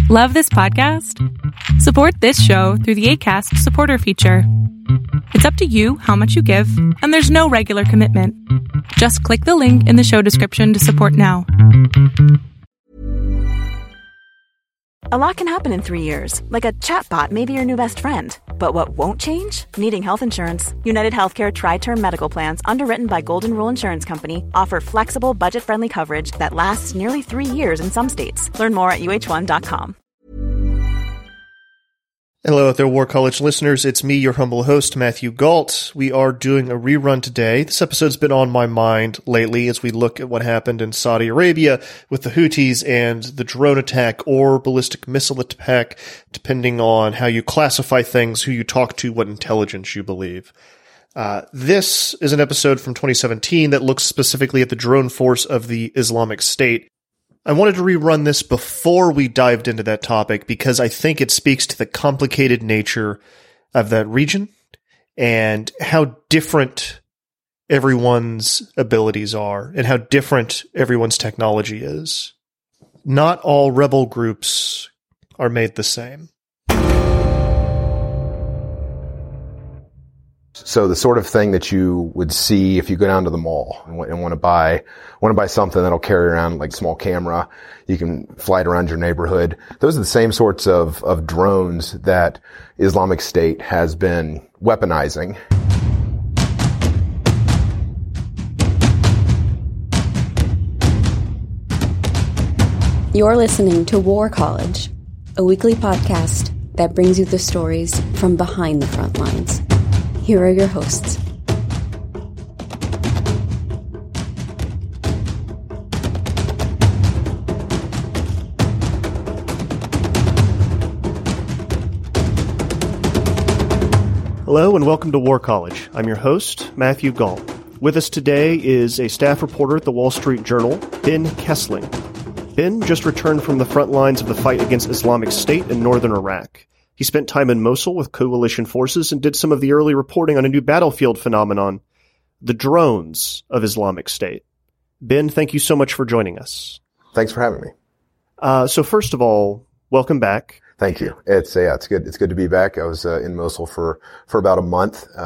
Love this podcast? Support this show through the Acast supporter feature. It's up to you how much you give, and there's no regular commitment. Just click the link in the show description to support now. A lot can happen in 3 years, like a chatbot may be your new best friend. But what won't change? Needing health insurance. United Healthcare Tri-Term Medical Plans, underwritten by Golden Rule Insurance Company, offer flexible, budget-friendly coverage that lasts nearly 3 years in some states. Learn more at uh1.com. Hello out there, War College listeners. It's me, your humble host, Matthew Gault. We are doing a rerun today. This episode's been on my mind lately as we look at what happened in Saudi Arabia with the Houthis and the drone attack or ballistic missile attack, depending on how you classify things, who you talk to, what intelligence you believe. This is an episode from 2017 that looks specifically at the drone force of the Islamic State. I wanted to rerun this before we dived into that topic because I think it speaks to the complicated nature of that region and how different everyone's abilities are and how different everyone's technology is. Not all rebel groups are made the same. So the sort of thing that you would see if you go down to the mall and want to buy something that'll carry around like a small camera, you can fly it around your neighborhood. Those are the same sorts of drones that Islamic State has been weaponizing. You're listening to War College, a weekly podcast that brings you the stories from behind the front lines. Here are your hosts. Hello and welcome to War College. I'm your host, Matthew Gault. With us today is a staff reporter at the Wall Street Journal, Ben Kessling. Ben just returned from the front lines of the fight against Islamic State in northern Iraq. He spent time in Mosul with coalition forces and did some of the early reporting on a new battlefield phenomenon, the drones of Islamic State. Ben, thank you so much for joining us. Thanks for having me. So first of all, welcome bak. Thank you. It's good. It's good to be back. I was in Mosul for about a month. In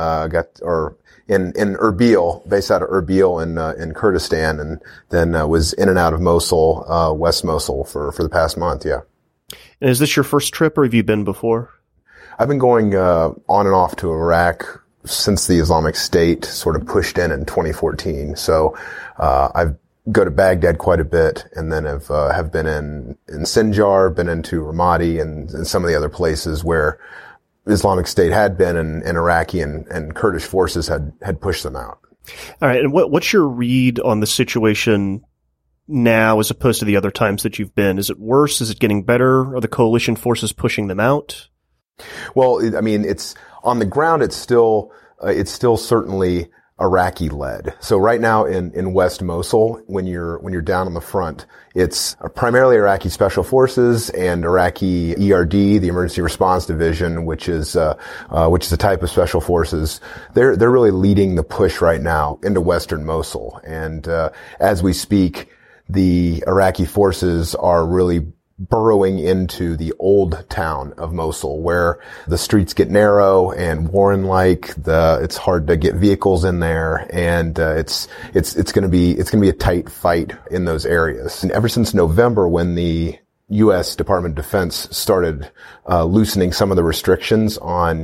Erbil, based out of Erbil in Kurdistan, and then was in and out of Mosul, West Mosul for the past month. Yeah. And is this your first trip, or have you been before? I've been going on and off to Iraq since the Islamic State sort of pushed in 2014. So I've go to Baghdad quite a bit, and then have been in Sinjar, been into Ramadi, and some of the other places where Islamic State had been, and Iraqi and Kurdish forces had pushed them out. All right, and what's your read on the situation now as opposed to the other times that you've been? Is it worse? Is it getting better? Are the coalition forces pushing them out? Well, I mean, it's on the ground. It's still certainly Iraqi led. So right now in West Mosul, when you're down on the front, it's primarily Iraqi special forces and Iraqi ERD, the Emergency Response Division, which is a type of special forces. They're really leading the push right now into Western Mosul. And as we speak, the Iraqi forces are really burrowing into the old town of Mosul, where the streets get narrow and Warren-like. It's hard to get vehicles in there, and it's going to be a tight fight in those areas. And ever since November, when the U.S. Department of Defense started loosening some of the restrictions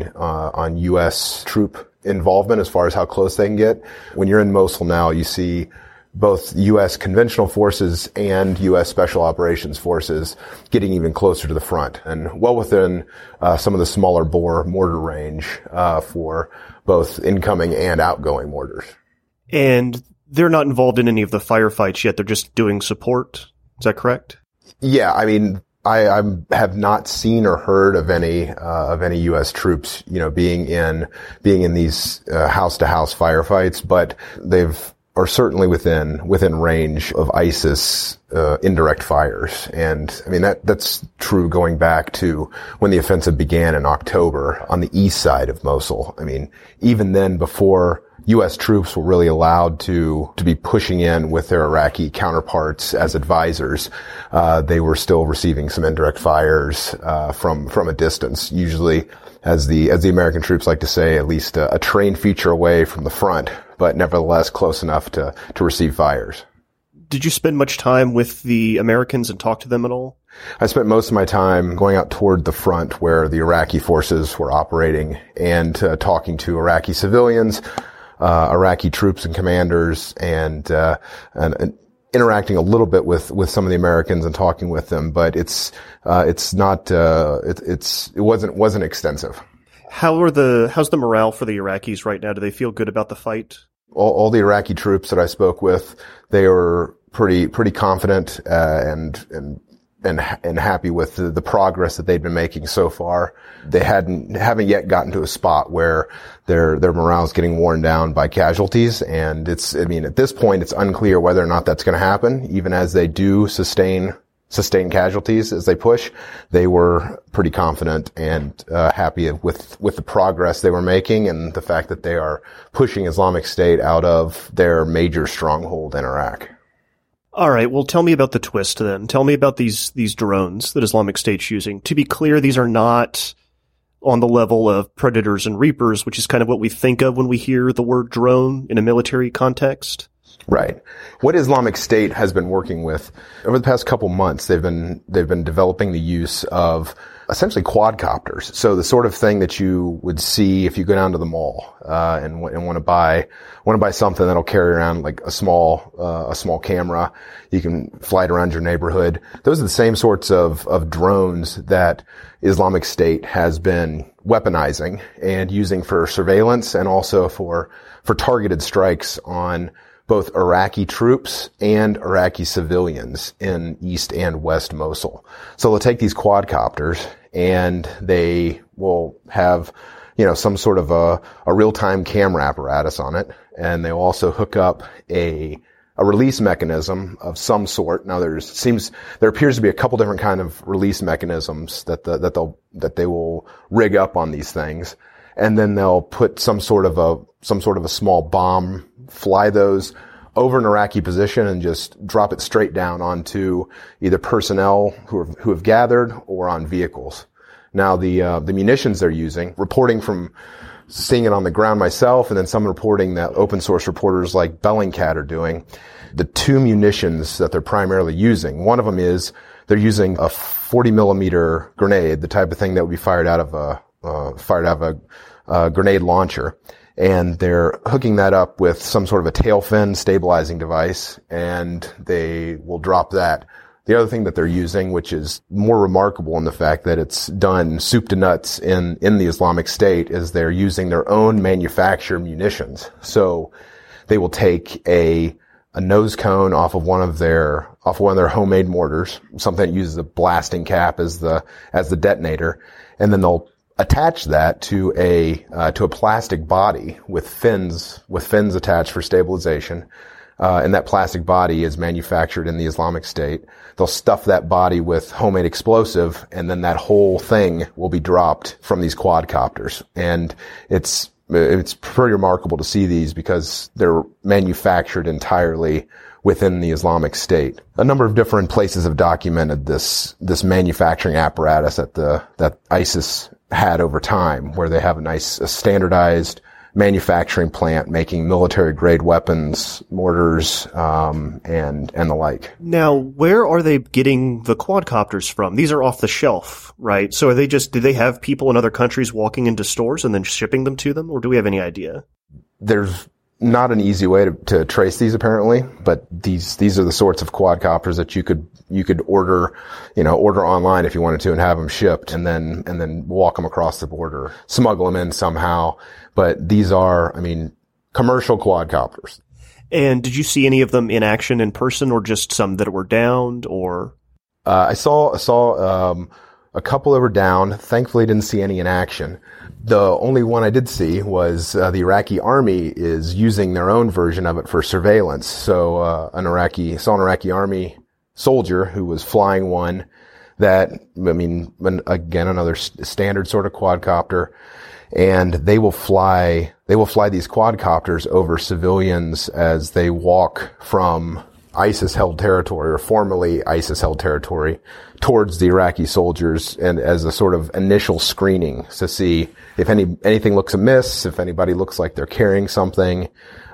on U.S. troop involvement as far as how close they can get, when you're in Mosul now, you see both U.S. conventional forces and U.S. Special Operations Forces getting even closer to the front and well within some of the smaller bore mortar range for both incoming and outgoing mortars. And they're not involved in any of the firefights yet. They're just doing support. Is that correct? Yeah, I mean, I have not seen or heard of any U.S. troops, being in these house-to-house firefights, but are certainly within range of ISIS indirect fires. And I mean, that's true going back to when the offensive began in October on the east side of Mosul. I mean, even then, before U.S. troops were really allowed to be pushing in with their Iraqi counterparts as advisors. They were still receiving some indirect fires, from a distance, usually, as the American troops like to say, at least a train feature away from the front, but nevertheless close enough to receive fires. Did you spend much time with the Americans and talk to them at all? I spent most of my time going out toward the front where the Iraqi forces were operating and talking to Iraqi civilians, Iraqi troops and commanders, and interacting a little bit with some of the Americans and talking with them, but it wasn't extensive. How's the morale for the Iraqis right now? Do they feel good about the fight? All the Iraqi troops that I spoke with, they were pretty confident, and happy with the progress that they'd been making so far. They haven't yet gotten to a spot where their morale is getting worn down by casualties. And at this point, it's unclear whether or not that's going to happen. Even as they do sustain casualties as they push, they were pretty confident and happy with the progress they were making and the fact that they are pushing Islamic State out of their major stronghold in Iraq. All right, well, tell me about the twist then. Tell me about these drones that Islamic State's using. To be clear, these are not on the level of Predators and Reapers, which is kind of what we think of when we hear the word drone in a military context. Right. What Islamic State has been working with over the past couple months, they've been developing the use of essentially quadcopters. So the sort of thing that you would see if you go down to the mall and want to buy something that'll carry around like a small camera. You can fly it around your neighborhood. Those are the same sorts of drones that Islamic State has been weaponizing and using for surveillance and also for targeted strikes on both Iraqi troops and Iraqi civilians in East and West Mosul. So they'll take these quadcopters and they will have, some sort of a real-time camera apparatus on it. And they'll also hook up a release mechanism of some sort. Now there appears to be a couple different kind of release mechanisms that they will rig up on these things. And then they'll put some sort of a small bomb, fly those over an Iraqi position and just drop it straight down onto either personnel who have gathered or on vehicles. Now the munitions they're using, reporting from seeing it on the ground myself and then some reporting that open source reporters like Bellingcat are doing, the two munitions that they're primarily using, one of them is they're using a 40 millimeter grenade, the type of thing that would be fired out of a grenade launcher. And they're hooking that up with some sort of a tail fin stabilizing device, and they will drop that. The other thing that they're using, which is more remarkable in the fact that it's done soup to nuts in the Islamic State, is they're using their own manufactured munitions. So they will take a nose cone off of one of their homemade mortars, something that uses a blasting cap as the detonator, and then they'll attach that to a plastic body with fins attached for stabilization. And that plastic body is manufactured in the Islamic State. They'll stuff that body with homemade explosive, and then that whole thing will be dropped from these quadcopters. And it's pretty remarkable to see these because they're manufactured entirely within the Islamic State. A number of different places have documented this manufacturing apparatus that ISIS had over time, where they have a standardized manufacturing plant making military grade weapons, mortars, and the like. Now, where are they getting the quadcopters from? These are off the shelf, right? So do they have people in other countries walking into stores and then shipping them to them, or do we have any idea? There's not an easy way to trace these apparently, but these are the sorts of quadcopters that you could order online if you wanted to and have them shipped and then walk them across the border, smuggle them in somehow. But these are, commercial quadcopters. And did you see any of them in action in person or just some that were downed or? I saw a couple that were down. Thankfully didn't see any in action. The only one I did see was the Iraqi army is using their own version of it for surveillance. So an Iraqi army soldier who was flying one that, again, another standard sort of quadcopter, and they will fly they will fly these quadcopters over civilians as they walk from ISIS-held territory, or formerly ISIS-held territory, towards the Iraqi soldiers, and as a sort of initial screening to see if anything looks amiss, if anybody looks like they're carrying something.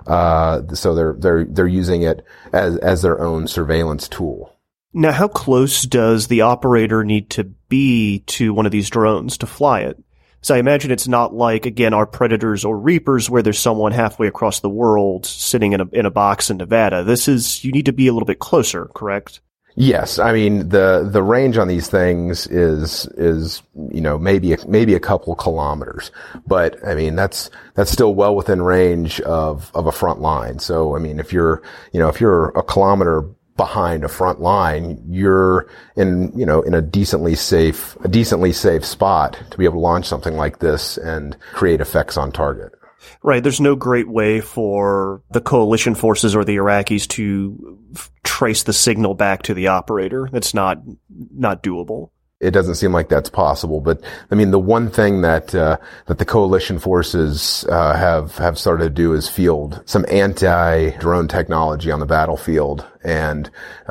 So they're using it as their own surveillance tool. Now, how close does the operator need to be to one of these drones to fly it? So I imagine it's not like, again, our Predators or Reapers where there's someone halfway across the world sitting in a box in Nevada. You need to be a little bit closer, correct? Yes. I mean, the range on these things is, maybe a couple kilometers, but I mean, that's still well within range of a front line. So, I mean, if you're a kilometer behind a front line, you're in a decently safe spot to be able to launch something like this and create effects on target. Right. There's no great way for the coalition forces or the Iraqis to trace the signal back to the operator. That's not doable. It doesn't seem like that's possible, but I mean, the one thing that the coalition forces have started to do is field some anti-drone technology on the battlefield, and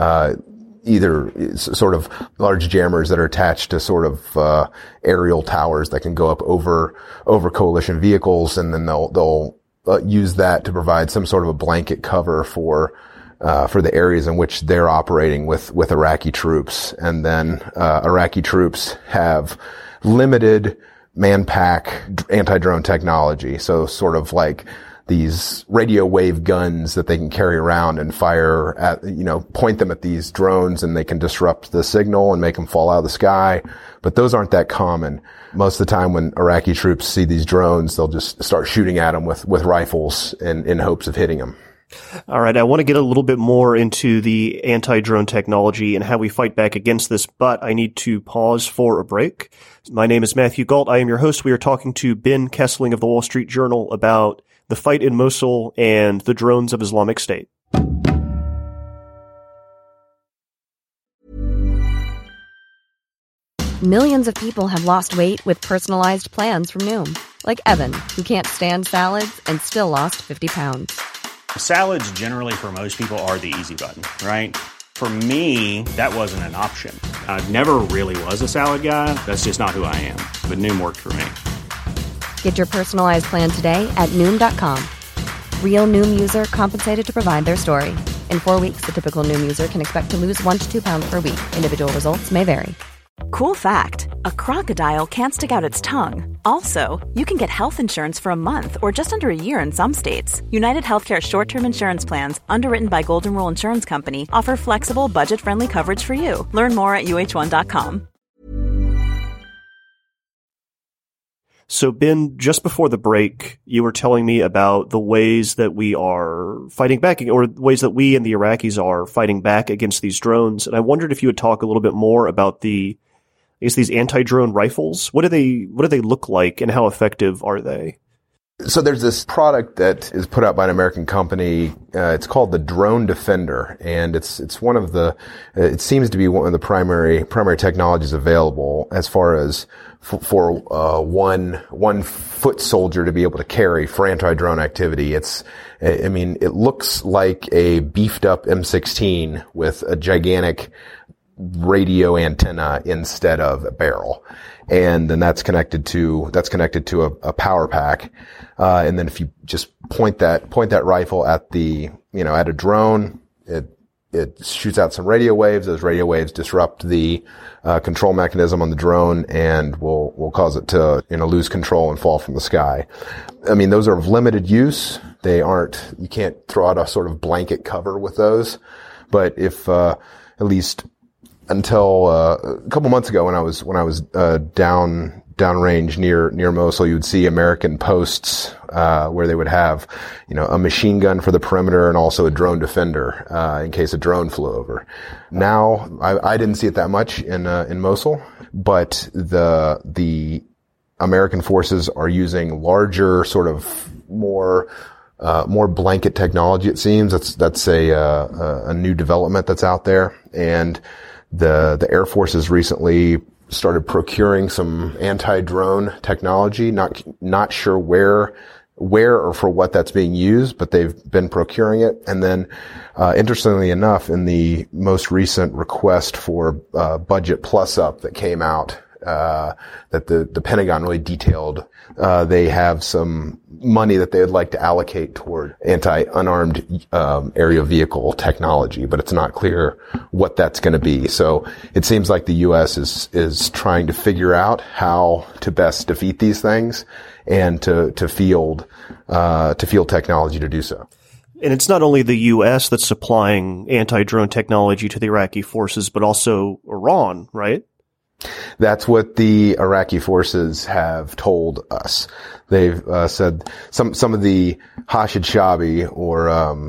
either sort of large jammers that are attached to sort of aerial towers that can go up over coalition vehicles, and then they'll use that to provide some sort of a blanket cover for the areas in which they're operating with Iraqi troops. And then Iraqi troops have limited man-pack anti-drone technology, so sort of like these radio wave guns that they can carry around and fire at, point them at these drones, and they can disrupt the signal and make them fall out of the sky. But those aren't that common. Most of the time when Iraqi troops see these drones, they'll just start shooting at them with rifles in hopes of hitting them. All right, I want to get a little bit more into the anti-drone technology and how we fight back against this, but I need to pause for a break. My name is Matthew Gault. I am your host. We are talking to Ben Kessling of the Wall Street Journal about the fight in Mosul and the drones of Islamic State. Millions of people have lost weight with personalized plans from Noom, like Evan, who can't stand salads and still lost 50 pounds. Salads generally for most people are the easy button, right? For me, that wasn't an option. I never really was a salad guy. That's just not who I am. But Noom worked for me. Get your personalized plan today at Noom.com. Real Noom user compensated to provide their story. In 4 weeks, the typical Noom user can expect to lose 1 to 2 pounds per week. Individual results may vary. Cool fact, a crocodile can't stick out its tongue. Also, you can get health insurance for a month or just under a year in some states. United Healthcare short-term insurance plans, underwritten by Golden Rule Insurance Company, offer flexible, budget-friendly coverage for you. Learn more at UH1.com. So, Ben, just before the break, you were telling me about the ways that we are fighting back, or ways that we and the Iraqis are fighting back against these drones. And I wondered if you would talk a little bit more about these anti-drone rifles. What do they look like, and how effective are they? So there's this product that is put out by an American company. It's called the Drone Defender, and it's one of the. It seems to be one of the primary technologies available as far as for one foot soldier to be able to carry for anti-drone activity. It looks like a beefed up M16 with a gigantic radio antenna instead of a barrel. And then that's connected to a power pack. And then if you just point that rifle at at a drone, it shoots out some radio waves. Those radio waves disrupt the control mechanism on the drone and will cause it to lose control and fall from the sky. I mean, those are of limited use. You can't throw out a sort of blanket cover with those. But if at least until a couple months ago, when I was downrange near Mosul, you would see American posts where they would have a machine gun for the perimeter and also a drone defender in case a drone flew over. Now I didn't see it that much in Mosul, but the American forces are using larger, sort of more blanket technology. It seems that's a new development that's out there. And the Air Force has recently started procuring some anti-drone technology. Not sure where where or for what that's being used, but they've been procuring it. And then, interestingly enough, in the most recent request for budget plus up that came out, that the Pentagon really detailed, they have some money that they would like to allocate toward anti-unarmed aerial vehicle technology, but it's not clear what that's going to be. So it seems like the U.S. is trying to figure out how to best defeat these things and to field technology to do so. And it's not only the U.S. that's supplying anti-drone technology to the Iraqi forces, but also Iran, right? That's what the Iraqi forces have told us. They've said some of the Hashid Shabi or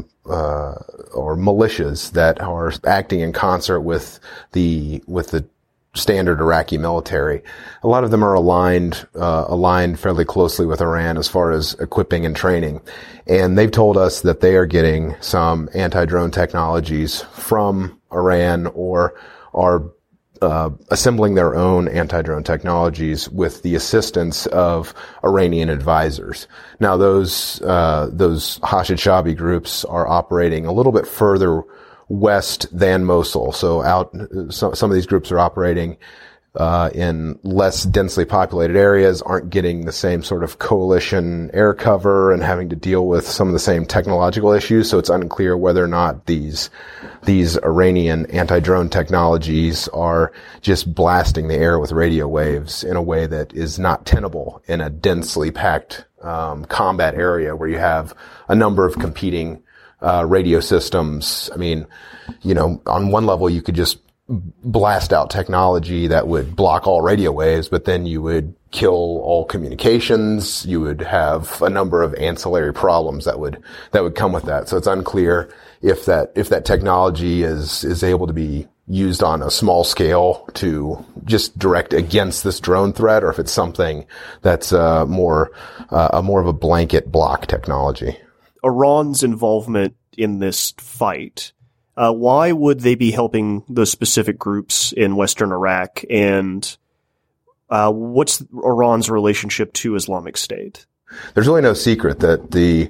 militias that are acting in concert with the standard Iraqi military. A lot of them are aligned fairly closely with Iran as far as equipping and training. And they've told us that they are getting some anti-drone technologies from Iran or are assembling their own anti-drone technologies with the assistance of Iranian advisors. Now, those Hashid Shabi groups are operating a little bit further west than Mosul. So some of these groups are operating in less densely populated areas, aren't getting the same sort of coalition air cover and having to deal with some of the same technological issues. So it's unclear whether or not these Iranian anti-drone technologies are just blasting the air with radio waves in a way that is not tenable in a densely packed combat area where you have a number of competing radio systems. I mean, on one level you could just blast out technology that would block all radio waves, but then you would kill all communications. You would have a number of ancillary problems that would come with that. So it's unclear if that technology is able to be used on a small scale to just direct against this drone threat, or if it's something that's more of a blanket block technology. Iran's involvement in this fight, why would they be helping those specific groups in Western Iraq? And what's Iran's relationship to Islamic State? There's really no secret that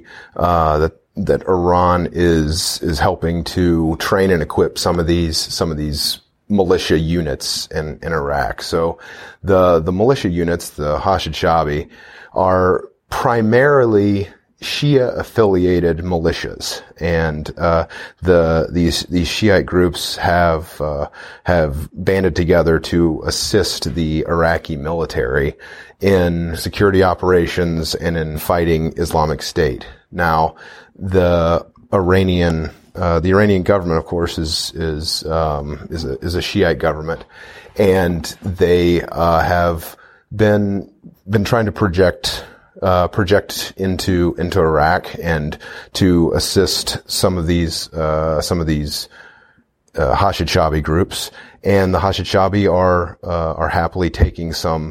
that Iran is helping to train and equip some of these militia units in Iraq. So the militia units, the Hashid Shabi, are primarily Shia-affiliated militias, and these Shiite groups have banded together to assist the Iraqi military in security operations and in fighting Islamic State. Now, the Iranian government, of course, is a Shiite government, and they have been trying to project into Iraq and to assist some of these Hashid Shabi groups, and the Hashid Shabi are happily taking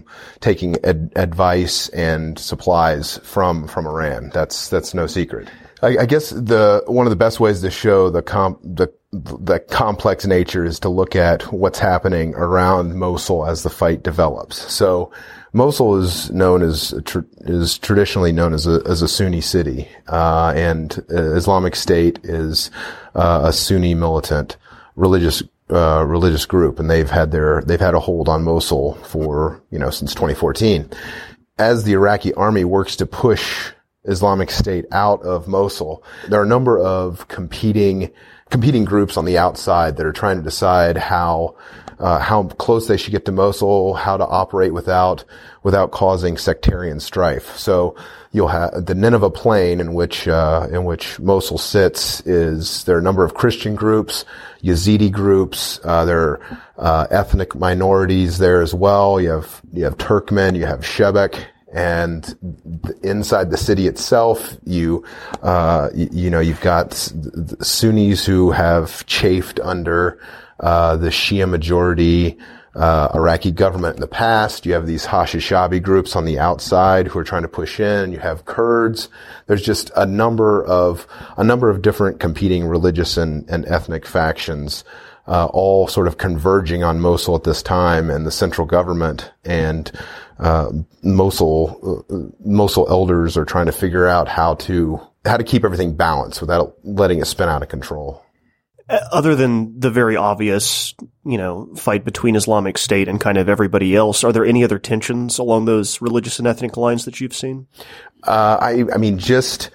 advice and supplies from Iran. That's no secret. I guess one of the best ways to show the complex nature is to look at what's happening around Mosul as the fight develops. So Mosul is traditionally known as a Sunni city, and Islamic State is a Sunni militant religious group, and they've had a hold on Mosul for since 2014. As the Iraqi army works to push Islamic State out of Mosul, there are a number of competing groups on the outside that are trying to decide how close they should get to Mosul, how to operate without causing sectarian strife. So you'll have the Nineveh Plain in which Mosul sits. There are a number of Christian groups, Yazidi groups. There are ethnic minorities there as well. You have Turkmen, you have Shebek. And inside the city itself, you've got Sunnis who have chafed under the Shia majority Iraqi government in the past. You have these Hashid Shabi groups on the outside who are trying to push in. You have Kurds. There's just a number of different competing religious and ethnic factions all sort of converging on Mosul at this time, and the central government and Mosul elders are trying to figure out how to keep everything balanced without letting it spin out of control. Other than the very obvious, fight between Islamic State and kind of everybody else, are there any other tensions along those religious and ethnic lines that you've seen? I mean, just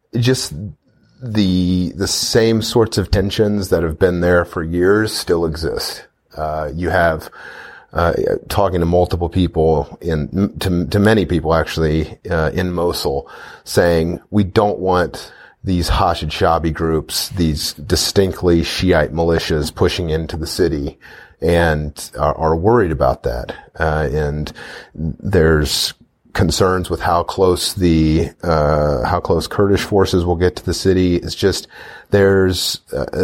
the same sorts of tensions that have been there for years still exist. You have, talking to multiple people to many people actually, in Mosul, saying we don't want these Hashid Shabi groups, these distinctly Shiite militias pushing into the city, and are worried about that. And there's concerns with how close Kurdish forces will get to the city. It's just, there's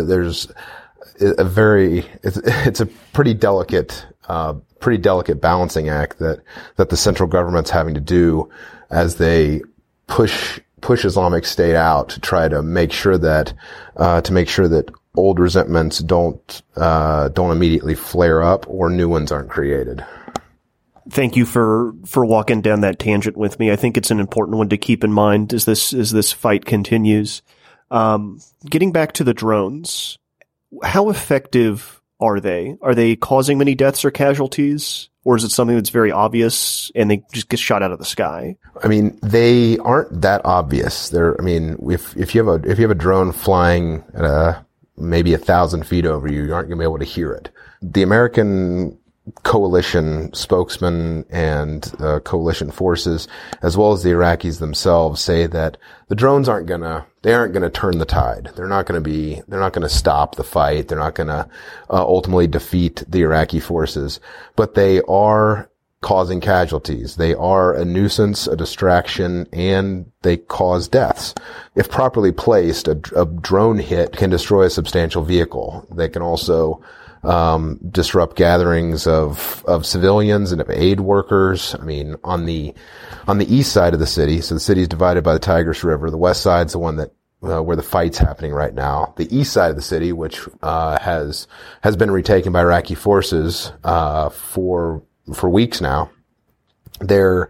it's a pretty delicate balancing act that the central government's having to do as they push Islamic State out to try to make sure that old resentments don't immediately flare up or new ones aren't created. Thank you for walking down that tangent with me. I think it's an important one to keep in mind as this fight continues. Getting back to the drones, how effective are they? Are they causing many deaths or casualties? Or is it something that's very obvious and they just get shot out of the sky? I mean, they aren't that obvious. If you have a drone flying at maybe 1,000 feet over you, you aren't going to be able to hear it. The American coalition spokesman and coalition forces, as well as the Iraqis themselves, say that the drones aren't going to turn the tide. They're not going to stop the fight. They're not going to ultimately defeat the Iraqi forces, but they are causing casualties. They are a nuisance, a distraction, and they cause deaths. If properly placed, a drone hit can destroy a substantial vehicle. They can also disrupt gatherings of civilians and of aid workers. I mean, on the east side of the city, so the city is divided by the Tigris River. The west side's the one that where the fight's happening right now. The east side of the city, which has been retaken by Iraqi forces for weeks now. They're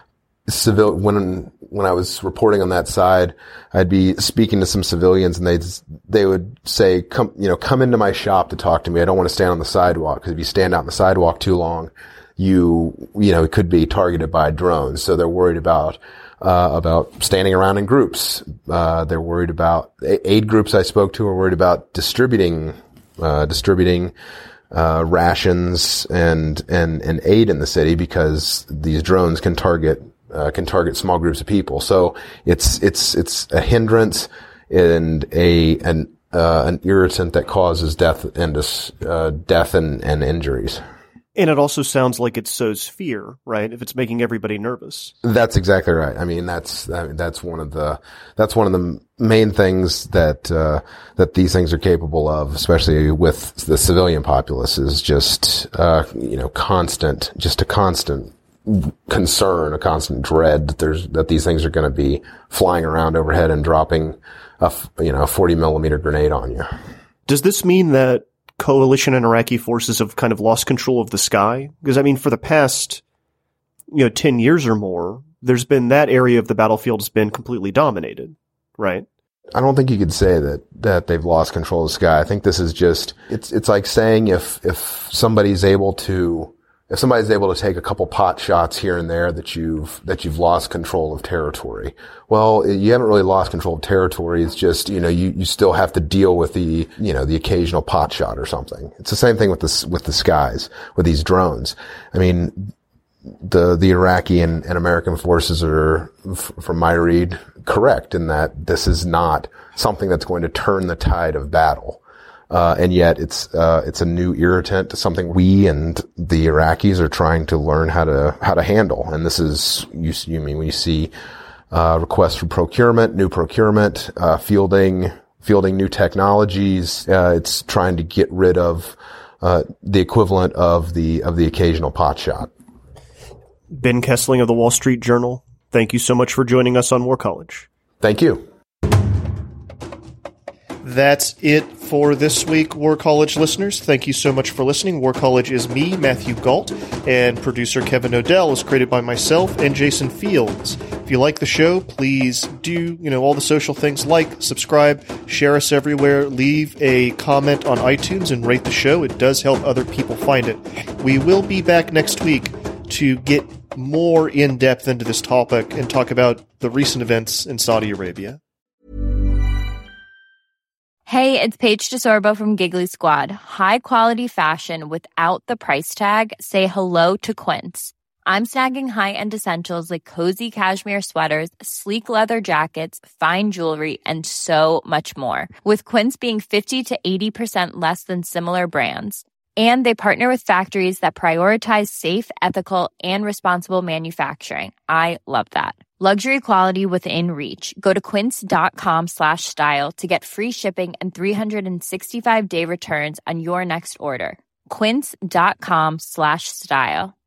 when I was reporting on that side, I'd be speaking to some civilians and they would say, come into my shop to talk to me. I don't want to stand on the sidewalk, because if you stand out on the sidewalk too long, it could be targeted by drones. So they're worried about standing around in groups. They're worried about aid groups I spoke to are worried about distributing rations and aid in the city, because these drones can target small groups of people. So it's a hindrance and an irritant that causes death and injuries. And it also sounds like it sows fear, right? If it's making everybody nervous. That's exactly right. I mean, that's one of the main things that these things are capable of, especially with the civilian populace, is just, a constant concern, a constant dread that these things are going to be flying around overhead and dropping a 40 millimeter grenade on you. Does this mean that coalition and Iraqi forces have kind of lost control of the sky? Because, I mean, for the past, 10 years or more, there's been that area of the battlefield has been completely dominated, right? I don't think you could say that they've lost control of the sky. I think this is just, it's like saying if somebody's able to take a couple pot shots here and there, that you've lost control of territory. Well, you haven't really lost control of territory. It's just, you still have to deal with the occasional pot shot or something. It's the same thing with the skies, with these drones. I mean, the Iraqi and American forces are, from my read, correct in that this is not something that's going to turn the tide of battle. And yet it's a new irritant, something we and the Iraqis are trying to learn how to handle. And this is, when you see, requests for new procurement, fielding new technologies, it's trying to get rid of, the equivalent of the occasional pot shot. Ben Kessling of the Wall Street Journal, thank you so much for joining us on War College. Thank you. That's it for this week, War College listeners. Thank you so much for listening. War College is me, Matthew Gault, and producer Kevin Odell is created by myself and Jason Fields. If you like the show, please do, all the social things like subscribe, share us everywhere, leave a comment on iTunes, and rate the show. It does help other people find it. We will be back next week to get more in-depth into this topic and talk about the recent events in Saudi Arabia. Hey, it's Paige DeSorbo from Giggly Squad. High quality fashion without the price tag. Say hello to Quince. I'm snagging high-end essentials like cozy cashmere sweaters, sleek leather jackets, fine jewelry, and so much more. With Quince being 50 to 80% less than similar brands. And they partner with factories that prioritize safe, ethical, and responsible manufacturing. I love that. Luxury quality within reach. Go to quince.com/style to get free shipping and 365-day returns on your next order. Quince.com/style.